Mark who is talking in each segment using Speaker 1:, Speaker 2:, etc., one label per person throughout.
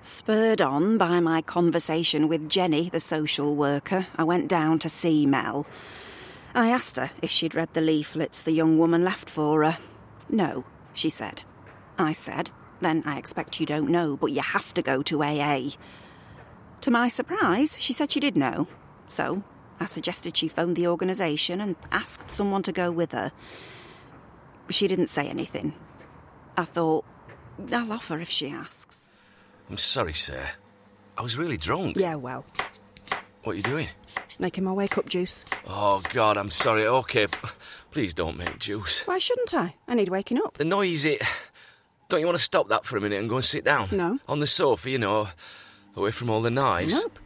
Speaker 1: Spurred on by my conversation with Jenny, the social worker, I went down to see Mel. I asked her if she'd read the leaflets the young woman left for her. No, she said. I said, then I expect you don't know, but you have to go to AA. To my surprise, she said she did know. So I suggested she phone the organisation and asked someone to go with her. She didn't say anything. I thought, I'll offer if she asks.
Speaker 2: I'm sorry, sir. I was really drunk.
Speaker 1: Yeah, well.
Speaker 2: What are you doing?
Speaker 1: Making my wake-up juice.
Speaker 2: Oh, God, I'm sorry. OK, please don't make juice.
Speaker 1: Why shouldn't I? I need waking up.
Speaker 2: The noise, Don't you want to stop that for a minute and go and sit down?
Speaker 1: No.
Speaker 2: On the sofa, you know, away from all the knives?
Speaker 1: Nope.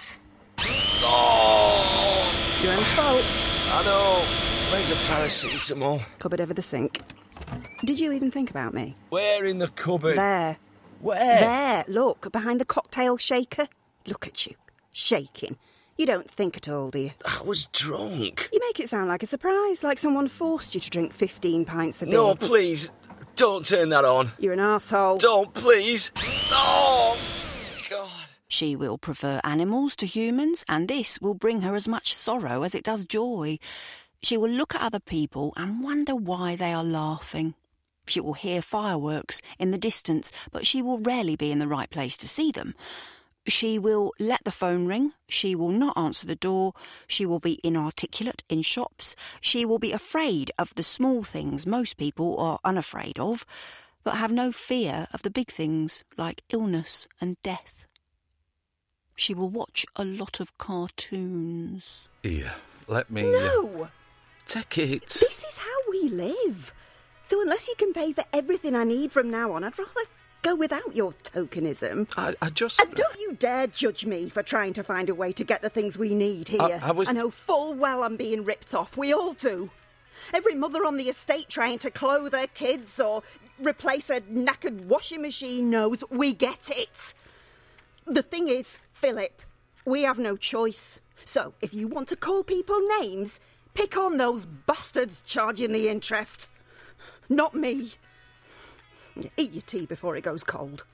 Speaker 2: Oh!
Speaker 1: Your own fault.
Speaker 2: I know. Where's the paracetamol?
Speaker 1: Cupboard over the sink. Did you even think about me?
Speaker 2: Where in the cupboard?
Speaker 1: There.
Speaker 2: Where?
Speaker 1: There, look, behind the cocktail shaker. Look at you, shaking. You don't think at all, do you?
Speaker 2: I was drunk.
Speaker 1: You make it sound like a surprise, like someone forced you to drink 15 pints of beer.
Speaker 2: No, please, don't turn that on.
Speaker 1: You're an arsehole.
Speaker 2: Don't, please. Oh, God.
Speaker 1: She will prefer animals to humans, and this will bring her as much sorrow as it does joy. She will look at other people and wonder why they are laughing. She will hear fireworks in the distance, but she will rarely be in the right place to see them. She will let the phone ring. She will not answer the door. She will be inarticulate in shops. She will be afraid of the small things most people are unafraid of, but have no fear of the big things like illness and death. She will watch a lot of cartoons.
Speaker 3: Here, let me...
Speaker 1: No!
Speaker 3: Take it.
Speaker 1: This is how we live. So unless you can pay for everything I need from now on, I'd rather go without your tokenism.
Speaker 3: I just...
Speaker 1: And don't you dare judge me for trying to find a way to get the things we need here.
Speaker 3: I
Speaker 1: know full well I'm being ripped off. We all do. Every mother on the estate trying to clothe her kids or replace a knackered washing machine knows we get it. The thing is, Philip, we have no choice. So if you want to call people names, pick on those bastards charging the interest. Not me. Eat your tea before it goes cold.